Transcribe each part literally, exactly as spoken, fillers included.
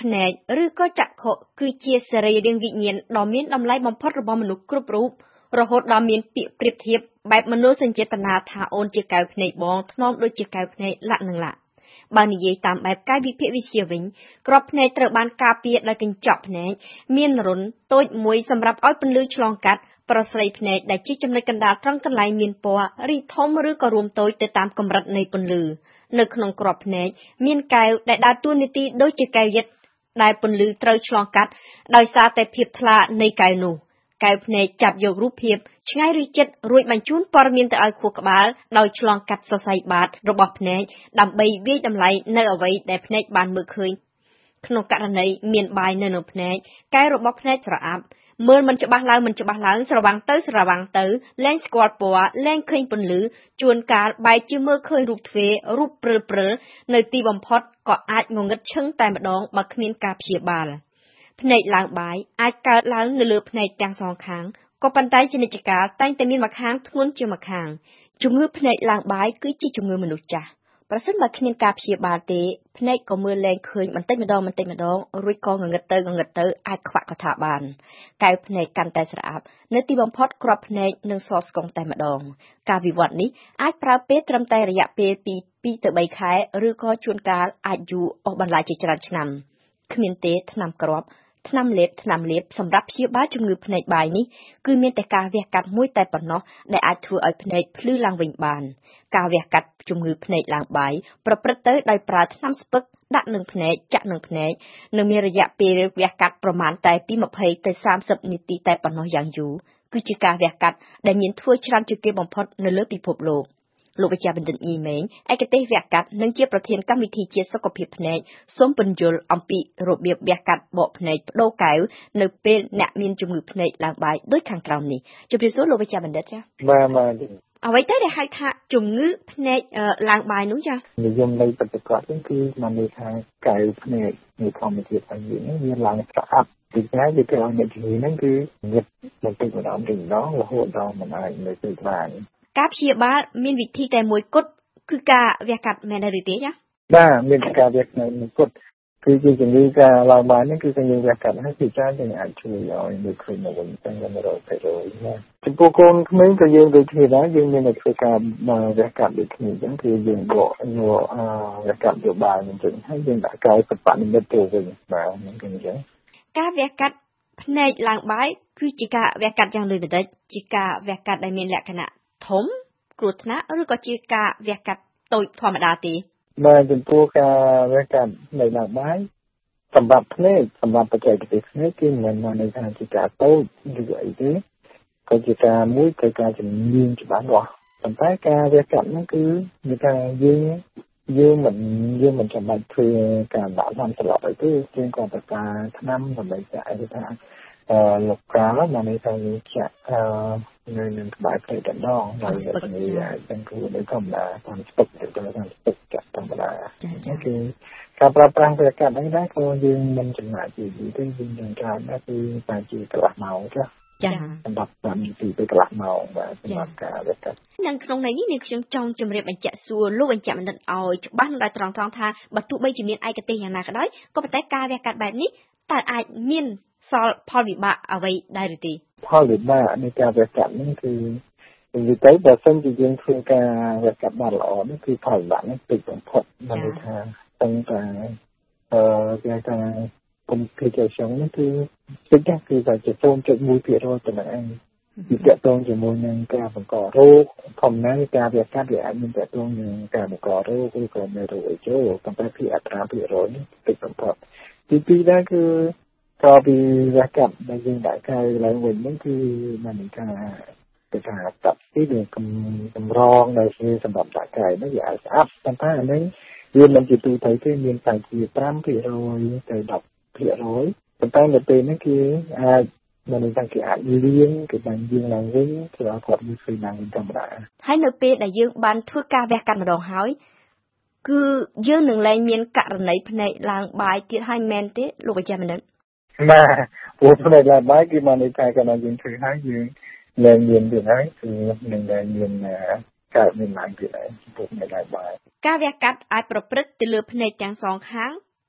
ភ្នែកឬក៏ចក្ខុគឺជាសរីរាង្គវិញ្ញាណដ៏មានតម្លៃបំផុតរបស់មនុស្សគ្រប់រូបរហូតដល់មានពាក្យប្រៀបធៀបបែបមនោសញ្ចេតនាថាអូនជាកែវភ្នែកបងថ្នមដូចជាកែវភ្នែកលក្ខនឹងលក្ខបើនិយាយតាមបែបកាយវិភាគវិទ្យាវិញក្របភ្នែកត្រូវបានការពារដោយកញ្ចក់ភ្នែកមានរន្ធតូចមួយសម្រាប់ឲ្យពន្លឺឆ្លងកាត់ប្រស្រីភ្នែកដែលជាចំណុចកណ្ដាលត្រង់កន្លែងមានពណ៌រីធំឬក៏រួមតូចទៅតាមកម្រិតនៃពន្លឺនៅក្នុងក្របភ្នែកមានកែវដែលដើរតួនាទីដូចជាកែវយិតដែលពន្លឺត្រូវឆ្លងកាត់ដោយសារតែភាពថ្លានៃកែវនោះកែវភ្នែកចាប់យករូបភាពឆ្ងាយឬជិតរួចបញ្ជូនព័ត៌មានទៅឲ្យខួរក្បាលដោយឆ្លងកាត់សរសៃបាតរបស់ភ្នែកដើម្បីវាយតម្លៃនៅអ្វីដែលភ្នែកបានមើលឃើញក្នុងករណីមានបាយនៅក្នុងភ្នែកកែវរបស់ភ្នែកស្រអាប់មើលមិនច្បាស់ឡើងមិនច្បាស់ឡើងស្រវាំងទៅស្រវាំងទៅលែងស្គាល់ពណ៌លែងឃើញពន្លឺជួនកាលបែរជាមើលឃើញរូបទ្វេរូបព្រិលព្រិលនៅទីបំផុតក៏អាចងងឹតឈឹងតែម្ដងបើគ្មានការព្យាបាលភ្នែកឡើងបាយអាចកើតឡើងនៅលើភ្នែកទាំងសងខាងក៏ប៉ុន្តែជានិច្ចកាលតែងតែមានម្ខាងធ្ងន់ជាងម្ខាងជំងឺភ្នែកឡើងបាយគឺជាជំងឺមនុស្សចាស់ប្រសិនបើគ្មានការព្យាបាលទេភ្នែកក៏មើលលែងឃើញបន្តិចម្ដងបន្តិចម្ដងរួចក៏ងងឹតទៅងងឹតទៅអាចខ្វាក់កថាបានកែវភ្នែកកាន់តែស្រអាប់នៅទីបំផុតគ្រាប់ភ្នែកនឹងសស្គងតែម្ដងការវិវត្តនេះអាចប្រើពេលត្រឹមតែរយៈពេលពីពីរទៅបីខែឬក៏ជួនកាលអាចយូរអស់បន្លាយជាច្រើនឆ្នាំគ្មានទេថ្នាំគ្រាប់ថ្នាំលេបថ្នាំលាបសម្រាប់ព្យាបាលជំងឺភ្នែកបាយនេះគឺមានតែការវះកាត់មួយតែប៉ុណ្ណោះដែលអាចធ្វើឲ្យភ្នែកភ្លឺឡើងវិញបានការវះកាត់ជំងឺភ្នែកឡើងបាយប្រព្រឹត្តទៅដោយប្រើថ្នាំស្ពឹកដាក់នឹងភ្នែកចាក់នឹងភ្នែកនិងមានរយៈពេលវះកាត់ប្រមាណតែពីម្ភៃទៅសាមសិបនាទីតែប៉ុណ្ណោះយ៉ាងយូរគឺជាការវះកាត់ដែលមានធ្វើច្រើនជាងគេបំផុតនៅលើពិភពលោកលោកវិជ្ជបណ្ឌិតញីមេងឯកទេសវះកាត់និងជាប្រធានកម្មវិធីជាតិសុខភាពភ្នែកសូមពន្យល់អំពីរបៀបវះកាត់បកភ្នែកបដូរកែវនៅពេលអ្នកមានជំងឺភ្នែកឡើងបាយដូចខាងក្រោមនេះជម្រាបសួរលោកវិជ្ជបណ្ឌិតចា៎បាទបាទអ្វីទៅដែលហៅថាជំងឺភ្នែកឡើងបាយនោះចា៎និយមនៃបច្ចុប្បន្នគឺមកន័យថាកែវភ្នែកនៃធម្មជាតិរបស់យើងមានឡើងស្រអាប់ពីណាវាទៅឲ្យអ្នកជំងឺហ្នឹងគឺងឹតបន្តិចម្ដងបន្តិចម្ដងរហូតដល់មិនអាចនៅទៅបានការព្យាបាលមានវិធីតែមួយគត់គឺការវះកាត់មែនទេទេចាបាទមានការវះកាត់មួយគត់គឺជាជំងឺការឡើងបាយនេះគឺជំងឺវះកាត់ហើយជាច្រើនយើងអាចជួយឲ្យមើលឃើញមកវិញតែមិនរកទៅរួចណាចំពោះកូនក្មេងក៏យើងដូចគ្នាដែរយើងមានតែធ្វើការវះកាត់ដូចគ្នាអញ្ចឹងគឺយើងបកយកវះកាត់យកបាយអញ្ចឹងហើយយើងដាក់កាយសពនិមិត្តទៅវិញបាទអញ្ចឹងការវះកាត់ភ្នែកឡើងបាយគឺជាការវះកាត់យ៉ាងលឿនបន្តិចជាការវះកាត់ដែលមានលក្ខណៈធំគ្រោះថ្នាក់ឬក៏ជាការវះកាត់តូចធម្មតាទេបាទចំពោះការវះកាត់ភ្នែកឡើងបាយសម្រាប់ភ្នែកសម្រាប់បច្ចេកទេសភ្នែកគឺមិនមែនថាជាការតូចឬអីទេក៏ជាការមួយត្រូវការជំនាញច្បាស់លាស់ប៉ុន្តែការវះកាត់ហ្នឹងគឺមានថាយើងយើងមិនយើងមិនចាំបាច់ធ្វើការដាក់ថ្នាំស្លាប់អីទេយើងគ្រាន់តែការថ្នាំដើម្បីចាក់ឲ្យថាអឺលោកកាលមកនេះថាចាក់អឺនៅនឹងក្បាលភ្នែកដងហើយនេះអាចទាំងគួរនៅធម្មតាតាមស្ពឹកទៅតាមស្ពឹកចាក់ធម្មតាគឺការប្រើប្រាស់វះកាត់ហ្នឹងដែរក៏យើងមិនចំណាយជាយូរទេយើងនឹងការដែរគឺតែជាកន្លះម៉ោងចាចាសម្រាប់តាមទីទៅកន្លះម៉ោងបាទសម្រាប់ការវះកាត់នឹងក្នុងន័យនេះនាងខ្ញុំចង់ជម្រាបបញ្ជាក់សួរលោកបញ្ជាក់បណ្ឌិតឲ្យច្បាស់ដល់ត្រង់ត្រង់ថាបើទោះបីជាមានឯកទេសយ៉ាងណាក៏ដោយក៏ប៉ុន្តែការវះកាត់បែបនេះតើអាចមានសល់ផលវិបាកអ្វីដែរឬទេផលវិបាកនៃការវះកាត់នេះគឺនិយាយទៅបើសិនជាយើងធ្វើការវះកាត់បានល្អនេះគឺផលវិបាកនេះតិចបំផុតមានន័យថាតាំងតែអឺគេថា complication នេះគឺតិចគឺតែជា ศูนย์จุดหนึ่งเปอร์เซ็นต์ ប៉ុណ្ណឹងឯងពីតកតងជាមួយនឹងការបង្ករោគធម្មតាការវះកាត់វាអាចមានតកតងនឹងការបង្ករោគឬក៏មេរោគអីចូលប៉ុន្តែពីអត្រាភាគរយនេះតិចបំផុតទីពីរដែរគឺក៏ពីវះកាត់ដែលយើងដាក់កាយឡើងវិញហ្នឹងគឺมันថាគេថាតាប់ទីនឹងកម្រងដែលជាសម្រាប់ដាក់កាយហ្នឹងវាអាចស្អាប់ប៉ុន្តែអានេះវាមិនជាទូទៅទេមានតែជា ប្រាំភាគរយ ទៅ ដប់ភាគរយ ប៉ុន្តែនៅពេលនេះគឺអាចមិនថាគេអាចលៀងគេបានយើងឡើងវិញគឺអត់គាត់មានឃើញឡើងវិញធម្មតាហើយនៅពេលដែលយើងបានធ្វើការវះកាត់ម្ដងហើយគឺយើងនឹងលែងមានករណីភ្នែកឡើងបាយទៀតហើយមែនទេលោកវិជ្ជបណ្ឌិតបាទព្រោះភ្នែកឡើងបាយគឺមកនៃតែកណ្ដាលយើងធ្វើហើយយើងលែងមានទៀតហើយគឺនឹងលែងមានកើតមានឡើងទៀតហើយព្រោះភ្នែកឡើងបាយការវះកាត់អាចប្រព្រឹត្តទៅលើភ្នែកទាំងសងខាង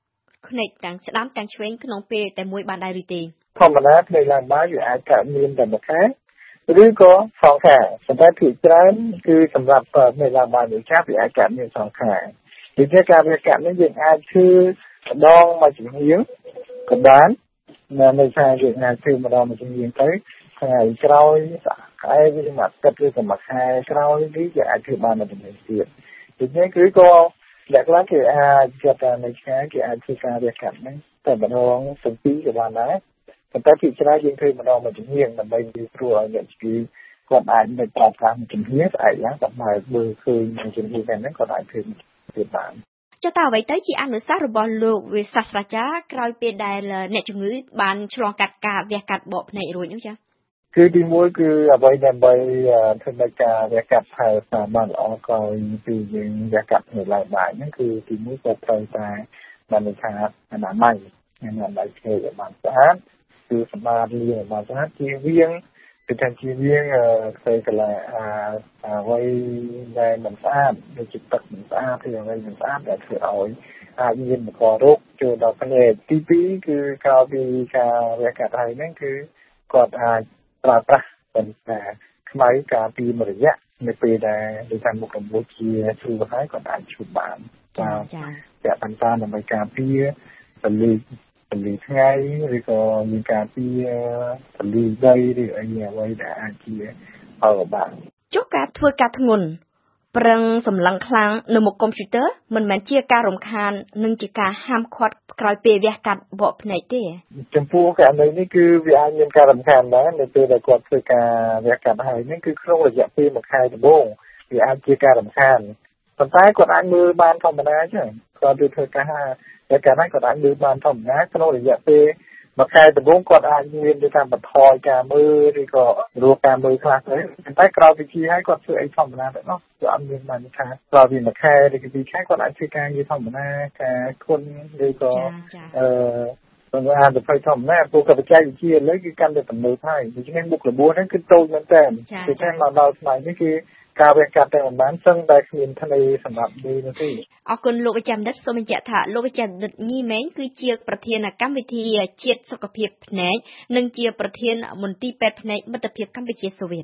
ភ្នែកទាំងស្ដាំទាំងឆ្វេងក្នុងពេលតែមួយបានដែរឬទេធម្មតាភ្នែកឡើងបាយវាអាចកើតមានតែមួយខាងឬក៏សងខាងប៉ុន្តែភាគច្រើនគឺសម្រាប់ភ្នែកឡើងបាយមួយចាស់វាអាចកើតមានសងខាងពីព្រោះការវាកាត់នេះយើងអាចធ្វើម្ដងមួយជំនាញក៏បាននៅថាយើងអាចធ្វើម្ដងមួយជំនាញទៅថ្ងៃក្រោយខែវាមកគិតឬក៏មួយខែក្រោយនេះគេអាចធ្វើបានមួយជំនាញទៀតដូច្នេះគឺក៏លក្ខណៈគេអាចចាត់តាមនៃឆ្ងាយគេអាចធ្វើការវាកាត់ហ្នឹងតែម្ដងទាំងពីរក៏បានដែរប៉ុន្តែពីច្រើនយើងធ្វើម្ដងមួយជំនាញដើម្បីវាព្រោះឲ្យអ្នកជំនាញគាត់អាចនៅប្រើប្រាស់ជំនាញស្អែកឡើងតែបើមើលឃើញជំនាញហ្នឹងគាត់អាចធ្វើទៀតបានចុះតើអ្វីទៅជាអនុសាសន៍របស់លោកវិសាស្ត្រាចារ្យក្រោយពេលដែលអ្នកជំងឺបានឆ្លងកាត់ការវះកាត់បកភ្នែករួចនោះចា៎គឺទីមួយគឺអ្វីដើម្បីធ្វើការវះកាត់ថែតាមបានល្អក្រោយពីយើងវះកាត់នៅឡើយបាយហ្នឹងគឺទីមួយក៏ត្រូវតែបានថាអនាម័យអនាម័យភ្នែកឲ្យបានស្អាតគឺសម្បត្តិលាងឲ្យបានស្អាតជាវៀងគឺថាជាវៀងធ្វើកន្លែងអ្វីដែលមិនស្អាតដូចជាទឹកមិនស្អាតឬអ្វីមិនស្អាតដែលធ្វើឲ្យអាចមានបង្ករោគចូលដល់ភ្នែកទីពីរគឺក្រោយពីការវះកាត់ហើយហ្នឹងគឺគាត់អាចប្រើប្រាស់បន្តែខ្មៅការពីមួយរយៈនៅពេលដែលដូចថាមុខរបួសជាស្រួលហើយគាត់អាចជួបបានចាចាតែបន្តដើម្បីការពីពលិពលិថ្ងៃឬក៏មានការពីពលិដីឬអីអ្វីដែលអាចជាអរបានចុះការធ្វើការធ្ងន់ប្រឹងសម្លឹងខ្លាំងនៅមុខកុំព្យូទ័រមិនមែនជាការរំខាននិងជាការហាមឃាត់ក្រោយពេលវះកាត់បកភ្នែកទេចំពោះករណីនេះគឺវាអាចមានការរំខានដែរនៅពេលដែលគាត់ធ្វើការវះកាត់ហើយនេះគឺក្នុងរយៈពេលមួយខែដំបូងវាអាចជាការរំខានប៉ុន្តែគាត់អាចមើលបានធម្មតាចឹងគាត់ទៅធ្វើការតែកាលណាគាត់អាចមើលបានធម្មតាក្នុងរយៈពេលមួយខែដំបូងគាត់អាចមានទៅតាមបន្ថយការមើលឬក៏រកការមើលខ្លះទៅតែក្រោយពីជាហើយគាត់ធ្វើអីធម្មតាទៅនោះគឺអត់មានបានថាក្រោយពីមួយខែឬក៏ពីរខែគាត់អាចធ្វើការងារធម្មតាការគុណឬក៏អឺសម្រាប់ទៅធម្មតាពួកកបច្ចេកវិទ្យាឥឡូវគឺកាន់តែទំនើបហើយដូច្នេះមុខរបួសហ្នឹងគឺតូចមែនតើគឺតែមកដល់ថ្ងៃនេះគឺការវះកាត់តែមិនបានសឹងតែគ្មានធ្នើសម្រាប់នេះនោះទេអរគុណលោកវិជ្ជបណ្ឌិតសូមបញ្ជាក់ថាលោកវិជ្ជបណ្ឌិតញីម៉េងគឺជាប្រធានកម្មវិធីជាតិសុខភាពភ្នែកនិងជាប្រធានមន្ទីរពេទ្យភ្នែកមិត្តភាពកម្ពុជាសូវៀត